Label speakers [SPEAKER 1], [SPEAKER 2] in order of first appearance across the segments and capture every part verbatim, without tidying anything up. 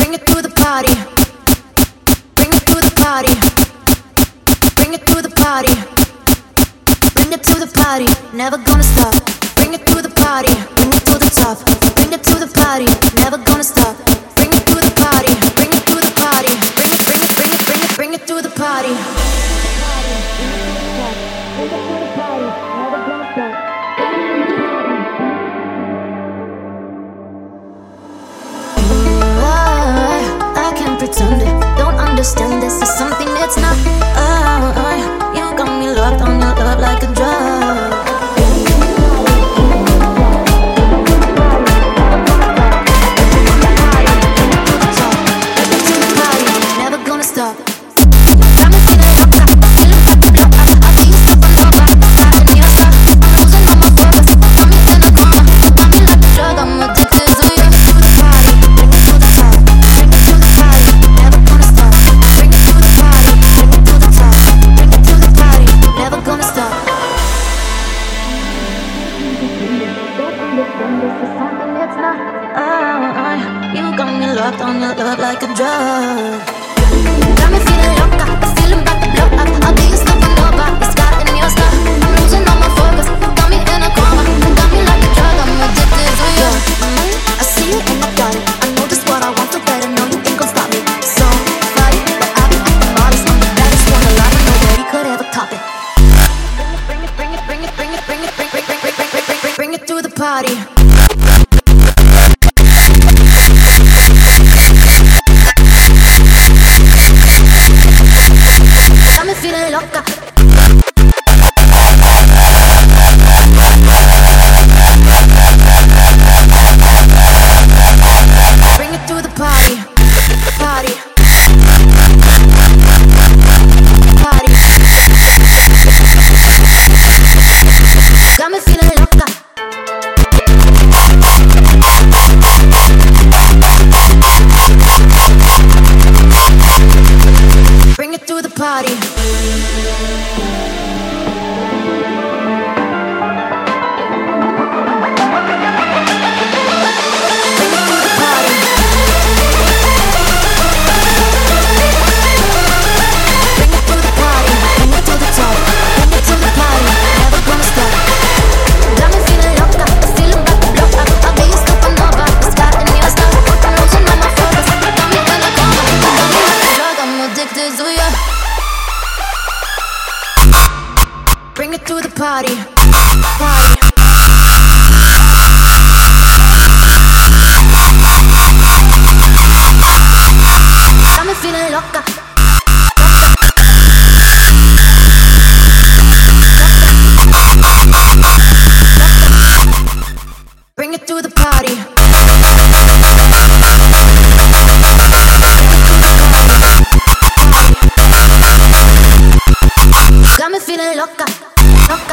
[SPEAKER 1] Bring it to the party. Bring it to the party. Bring it to the party. Bring it to the party. Never gonna stop. Bring it to the party. Bring it to the top. Bring it to the party. Never gonna stop. Bring it to the party. Bring it to the party. Bring it, bring it, bring it, bring it, bring it to the party. Bring it to the party. Never gonna stop. Pretend it, don't understand this is something it's not. Oh, oh, you got me locked on your love like a drug. Never gonna stop. Got me feeling locked up, feeling like the block up. I think it's up and over, starting your stuff. I'm losing all my focus, got me in a coma. Got me like a drug, I'm addicted to you. To the party, bring it to the top. Bring it to the party. Never gonna stop. Bring it to the party. Bring it to the top. Bring it to the party. Never gonna stop. Don't understand this is something it's not. Oh, oh, you got me locked on your love like a drug. Got me feeling loca, feeling about to blow up. I'll be your stuff and over. It's got in your stuff. I'm losing all my focus. Got me in a coma. Got me like a drug. I'm addicted to you. I see it and I got it. I know just what I want to better. No, you ain't gon' stop me. So fight it, but I've been acting modest. I'm the baddest one alive, and nobody could ever top it. Bring it, bring it, bring it, bring it, bring it, bring it, bring it, bring it, bring it, bring it, bring it to the party. Got me feeling loca. Bring it to the party, party, party. Got me feeling loca. Bring it to the party. Bring it to the party, party. Got me feeling loca. Bring it to the party. Got me feeling loca. Loca,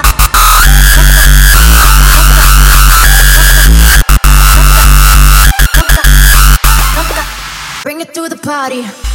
[SPEAKER 1] loca, loca, loca. Bring it to the party.